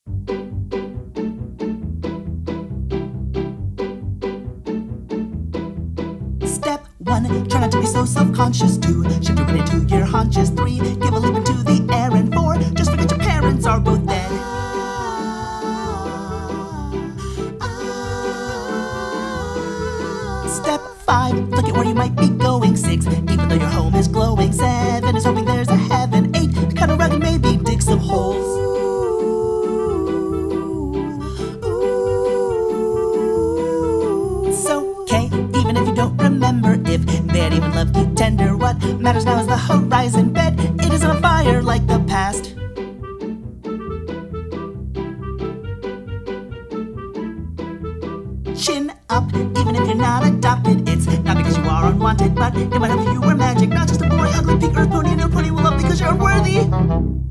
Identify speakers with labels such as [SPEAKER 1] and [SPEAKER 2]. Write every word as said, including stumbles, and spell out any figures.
[SPEAKER 1] Step one, try not to be so self-conscious. Two, shift your weight into your haunches. Three, give a leap into the air. And four, just forget your parents are both dead. Step five, look at where you might be going. Six, even though your home is glowing. Seven is hoping there's a heaven. Eight, cut a rug and maybe dig some holes. So, okay, even if you don't remember if they'd even loved you tender, what matters now is the horizon bed. It isn't on fire like the past. Chin up, even if you're not adopted. It's not because you are unwanted, but it might help if you were magic. Not just a boy, ugly pink earth pony, and your pony will love because you're unworthy.